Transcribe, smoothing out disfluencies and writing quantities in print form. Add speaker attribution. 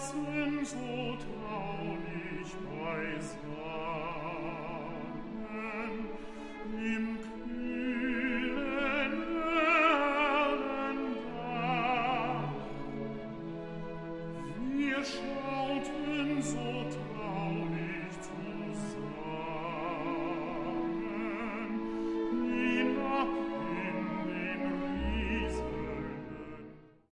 Speaker 1: saßen so traulich beisammen im kühlen Erlendach. Wir